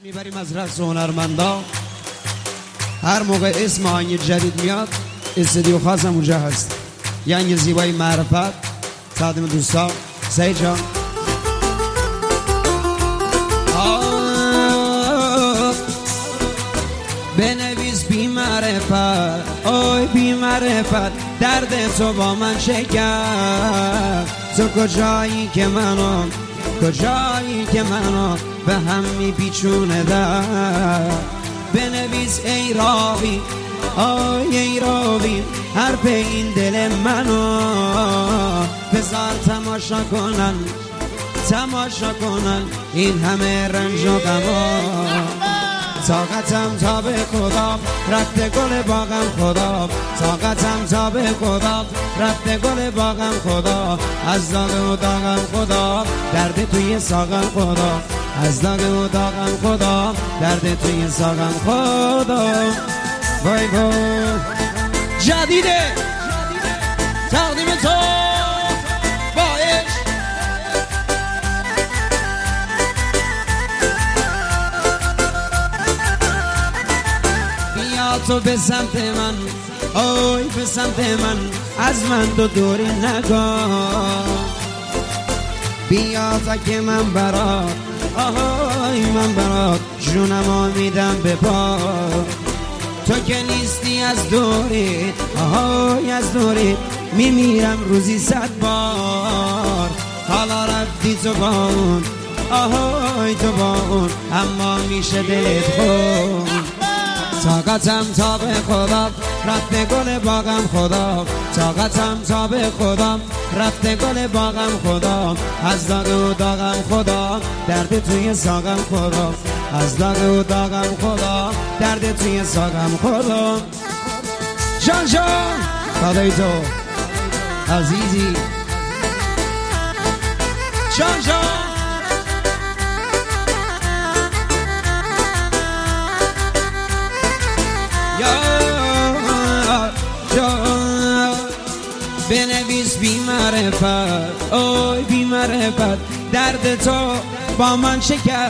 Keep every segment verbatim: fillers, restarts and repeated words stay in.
میبریم از رقص هنرمندا. هر موقع اسم آهنگ جدید میاد استودیو خاص اونجا هست. یعنی زیبایی معرفت تقدیم دوستا. سعید جان بنویس بی معرفت، اوی بی معرفت، درد تو با من شکر. تو کجایی که منو، کجایی که منو به هم میپیچونه در. بنویس ای راوی، آی ای راوی، حرف این دل منو بذار تماشا کنن، تماشا کنن این همه رنج و غما. طاقتم تا به خدا رفته گل باغم خدا، طاقتم تا به خدا رفته گل باغم خدا. از داغ و داغم خدا درد توی ساغم خدا، از داغ و داغم خدا درد توی ساغم خدا. وای وای جدیده تقدیم تو باعث. بیا تو به سمت من، اوی به سمت من، از من دو دوری نگاه. بیا تا که من برات، آهای من برات جونمو میدم به پا. تو که نیستی از دوری، آهای از دوری میمیرم روزی صد بار. حالا رفتی تو با اون، آهای تو با اون، اما میشه دلت خون. طاقتم تا به خدا رفته گل باغم خدا، طاقتم تا به خدا رفته گل باغم خدا. از داغ و داغم خدا درد توی ساغم خدا، از داغ و داغم خدا درد توی ساغم خدا. جان جان فدای تو عزیزی، جان جان بنویس بی معرفت، اوی بی معرفت، درد تو با من شکر.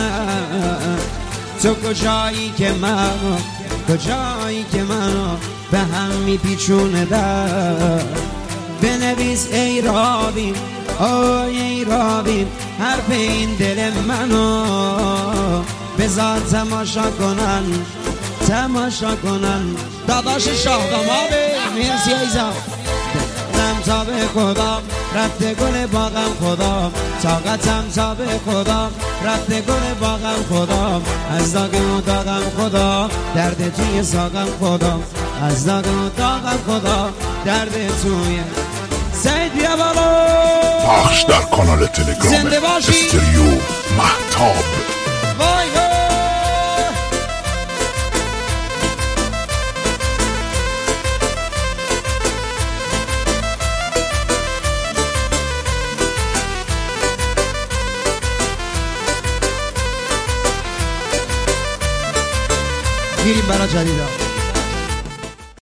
تو کجایی که منو، کجایی که منو به هم میپیچونه در. بنویس ای راوی، اوی ای راوی، حرف این دل منو بذار تماشا کنن، تماشا کنن. داداش شاه داماده مرسی ایزا. تا به خدا رفته گل باغم خدا، طاقتم تا به خدا رفته گل باغم خدا. از داغ و داغم خدا درد توی ساغم خدا، از داغ و داغم خدا درد توی. سعید بیا بالا. پخش در کانال تلگرام استریو مهتاب. وای وای میریم برای جدیدا.